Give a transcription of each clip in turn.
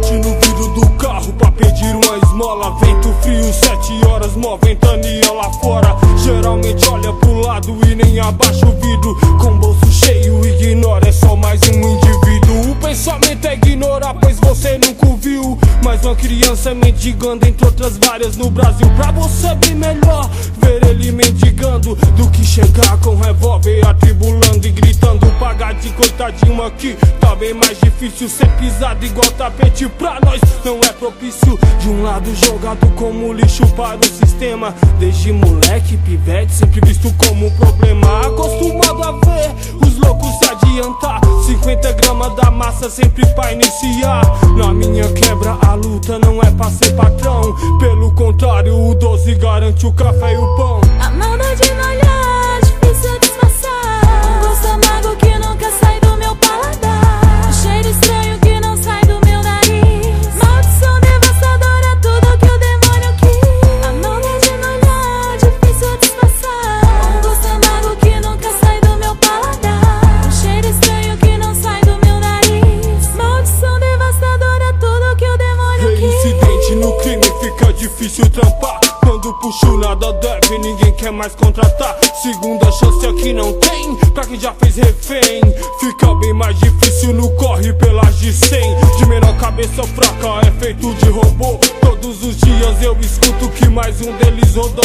Bate no vidro do carro pra pedir uma esmola. Vento frio, 7 horas, mó ventania lá fora. Geralmente olha pro lado e nem abaixa o vidro. Com o bolso cheio, ignora, é só mais um indivíduo. O pensamento é ignorar, pois você nunca o viu. Mas uma criança mendigando entre outras várias no Brasil. Pra você bem melhor ver ele mendigando do que chegar com revólver atribulando e gritando. Pagar de coitadinho aqui tá bem mais difícil. Ser pisado igual tapete pra nós não é propício. De um lado jogado como lixo para o sistema. Desde moleque, pivete, sempre visto como um problema. Acostumado a ver os loucos se adiantar. 50 gramas da massa sempre pra iniciar. Na minha quebra a luta não é pra ser patrão. Pelo contrário, o 12 garante o café e o pão. A maldade no olhar, difícil disfarçar. Um gosto amargo que nunca sai do meu paladar. Um cheiro estranho que não sai do meu nariz. Maldição devastadora, tudo que o demônio quis. A maldade no olhar, difícil disfarçar. Um gosto amargo que nunca sai do meu paladar. Um cheiro estranho que não sai do meu nariz. Maldição devastadora, tudo que o demônio quis. Reincidente no crime, fica difícil trampar. Quando puxo nada deve, ninguém quer mais contratar. Segunda chance aqui não tem, pra quem já fez refém. Fica bem mais difícil no corre pelas de 100. De menor cabeça fraca é feito de robô. Todos os dias eu escuto que mais um deles rodou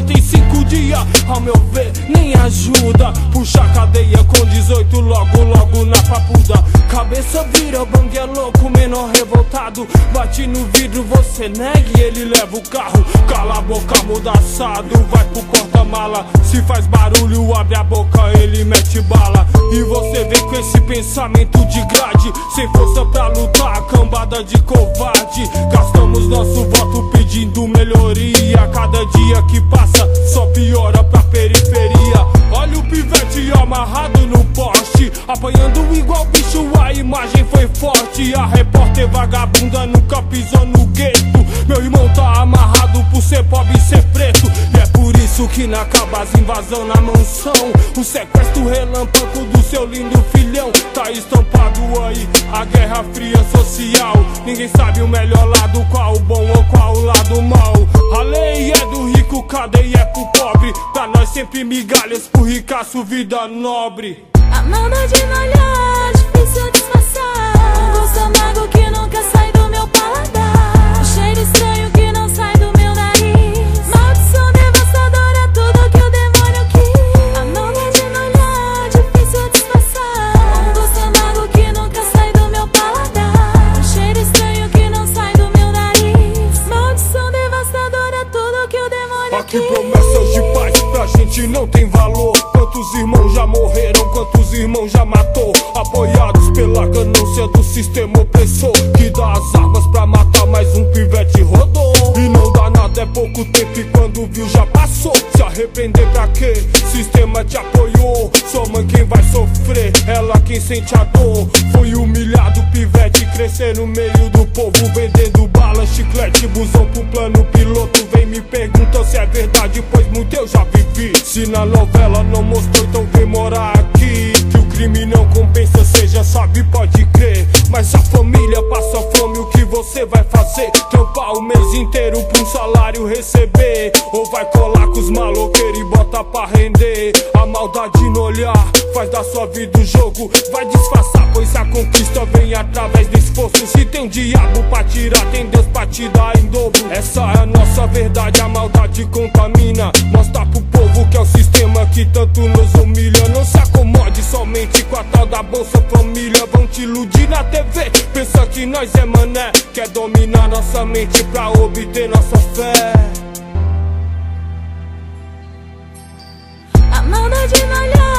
45 dias, ao meu ver nem ajuda. Puxa a cadeia com 18 logo na papuda. Cabeça vira, bang é louco, menor revoltado. Bate no vidro, você nega e ele leva o carro. Cala a boca, amordaçado, vai pro corta-mala. Se faz barulho, abre a boca, ele mete bala. E você vem com esse pensamento de grade, sem força pra lutar, cambada de covarde. Gastamos nosso voto pedindo melhoria. Cada dia que passa só piora pra periferia. Olha o pivete amarrado no poste, apanhando igual bicho, a imagem foi forte. A repórter vagabunda nunca pisou no gueto. Meu irmão tá amarrado por ser pobre e ser preto. E é por isso que na Cabas invasão na mansão. O sequestro relâmpago do seu lindo filhão. Tá estampado aí a guerra fria social. Ninguém sabe o melhor lado, qual o bom ou qual o lado mal. A lei é do rico, cadeia é pro pobre. Pra nós sempre migalhas, pro ricaço vida nobre. A maldade no olhar, difícil disfarçar. Um gosto amargo que nunca sai do meu paladar. Um cheiro estranho que não sai do meu nariz. Maldição devastadora, tudo que o demônio quis. A maldade no olhar, difícil disfarçar. Um gosto amargo que nunca sai do meu paladar. Um cheiro estranho que não sai do meu nariz. Maldição devastadora, tudo que o demônio Aqui quis. promessas de paz pra gente não tem valor. Quantos irmãos já morreram, quantos irmãos já matou. Apoiados pela ganância do sistema opressor, que dá as armas pra matar, mais um pivete rodou. E não dá nada, é pouco tempo e quando viu já passou. Se arrepender pra quê? Sistema te apoiou. Sua mãe quem vai sofrer, ela quem sente a dor. Foi humilhado, pivete crescer no meio do povo, vendendo bala, chiclete, busão pro plano piloto. Vem me pergunta se é verdade, pois muito eu já vivi. Se na novela não mostrou, então vem morar aqui. Que o crime não compensa, cê já sabe, pode crer. Mas a família passa fome, o que você vai fazer? Trampar o mês inteiro pra um salário receber? Ou vai colar com os maloqueiros e bota pra render? A maldade no olhar faz da sua vida o jogo. Vai disfarçar, pois a conquista vem através do esforço. Se tem um diabo pra tirar, tem Deus pra te dar em dobro. Essa é a nossa verdade, a maldade contamina. Mostra pro povo que é o sistema que tanto nos humilha. Não se acomode somente com a tal da Bolsa Família. Vão te iludir na TV, pensa que nós é mané. Quer dominar nossa mente pra obter nossa fé. A maldade no olhar.